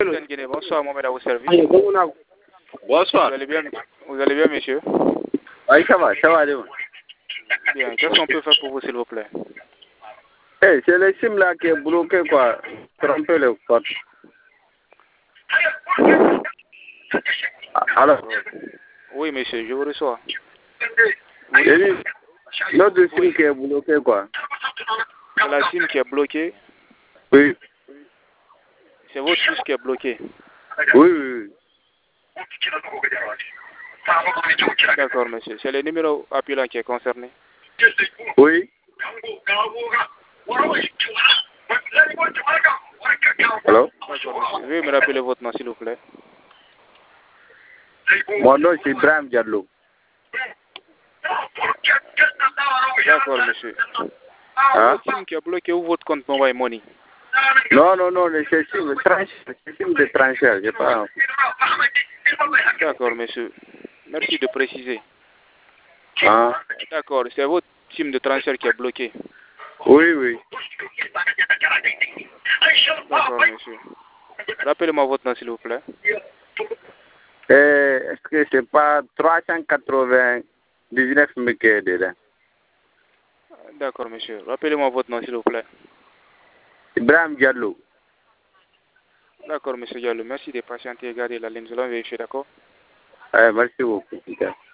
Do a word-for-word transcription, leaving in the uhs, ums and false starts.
Bonsoir, Mohamed, à vos services. Bonsoir. Vous allez bien, vous allez bien, monsieur? Oui, ça va, ça va. Bien, qu'est-ce qu'on peut faire pour vous, s'il vous plaît? Hey, c'est le sim là qui est bloqué, quoi. Trompez le code. Alors? Oui, monsieur, je vous reçois. J'ai dit, notre sim qui est bloqué, quoi. C'est la SIM qui est bloquée? Oui. C'est votre puce qui est bloquée? Oui, oui, oui. D'accord, monsieur. C'est le numéro appelant qui est concerné? Oui. Alors? D'accord, monsieur. Veuillez me rappeler votre nom, s'il vous plaît. Mon nom, c'est Ibrahim Diallo. D'accord, monsieur. Hein? Votre SIM qui est bloqué ou votre compte Mobile Money? Non, non, non, c'est sim de transfert. C'est sim de transfert, je pas. D'accord, monsieur. Merci de préciser. Hein? D'accord, c'est votre SIM de transfert qui est bloqué? Oui, oui. D'accord, monsieur. Rappelez-moi votre nom, s'il vous plaît. Eh, Est-ce que c'est pas trois cent quatre-vingt-dix-neuf mais qui est dedans? D'accord, monsieur. Rappelez-moi votre nom, s'il vous plaît. Ibrahim Diallo. D'accord, monsieur Diallo. Merci de patienter et garder la ligne. Nous allons vérifier, d'accord? Eh, merci beaucoup.